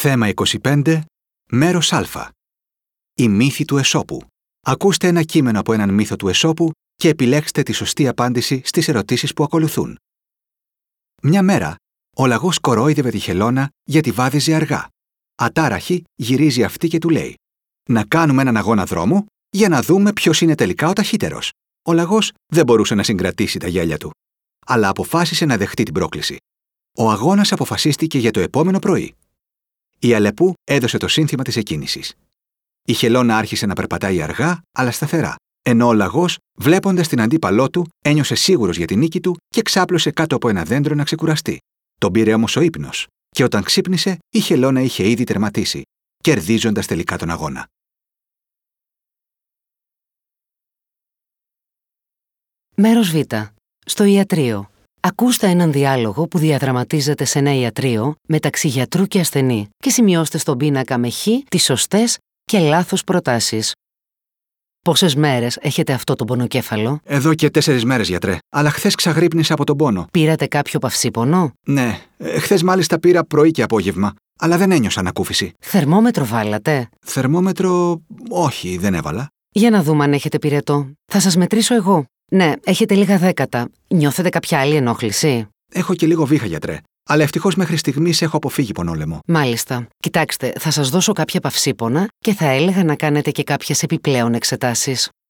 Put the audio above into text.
Θέμα 25, μέρος Α. Η μύθη του Αισόπου. Ακούστε ένα κείμενο από έναν μύθο του Αισόπου και επιλέξτε τη σωστή απάντηση στις ερωτήσεις που ακολουθούν. Μια μέρα, ο λαγός κορόιδευε τη Χελώνα γιατί βάδιζε αργά. Ατάραχη γυρίζει αυτή και του λέει: «Να κάνουμε έναν αγώνα δρόμου για να δούμε ποιος είναι τελικά ο ταχύτερος». Ο λαγός δεν μπορούσε να συγκρατήσει τα γέλια του, αλλά αποφάσισε να δεχτεί την πρόκληση. Ο αγώνας αποφασίστηκε για το επόμενο πρωί. Η Αλεπού έδωσε το σύνθημα της εκκίνησης. Η Χελώνα άρχισε να περπατάει αργά, αλλά σταθερά, ενώ ο λαγός, βλέποντας την αντίπαλό του, ένιωσε σίγουρος για την νίκη του και ξάπλωσε κάτω από ένα δέντρο να ξεκουραστεί. Τον πήρε όμως ο ύπνος, και όταν ξύπνησε, η Χελώνα είχε ήδη τερματίσει, κερδίζοντας τελικά τον αγώνα. Μέρος Β. Στο ιατρείο. Ακούστε έναν διάλογο που διαδραματίζεται σε ένα ιατρείο μεταξύ γιατρού και ασθενή και σημειώστε στον πίνακα με χ τις σωστές και λάθος προτάσεις. Πόσες μέρες έχετε αυτό το πονοκέφαλο? Εδώ και 4 μέρες, γιατρέ, αλλά χθες ξαγρύπνησα από τον πόνο. Πήρατε κάποιο παυσίπονο? Ναι, χθες μάλιστα πήρα πρωί και απόγευμα, αλλά δεν ένιωσα ανακούφιση. Θερμόμετρο βάλατε? Θερμόμετρο, όχι, δεν έβαλα. Για να δούμε αν έχετε πυρετό. Θα σας μετρήσω εγώ. Ναι, έχετε λίγα δέκατα. Νιώθετε κάποια άλλη ενόχληση? Έχω και λίγο βήχα, γιατρέ, αλλά ευτυχώς μέχρι στιγμής έχω αποφύγει πονόλαιμο. Μάλιστα. Κοιτάξτε, θα σας δώσω κάποια παυσίπονα και θα έλεγα να κάνετε και κάποιες επιπλέον εξετάσεις.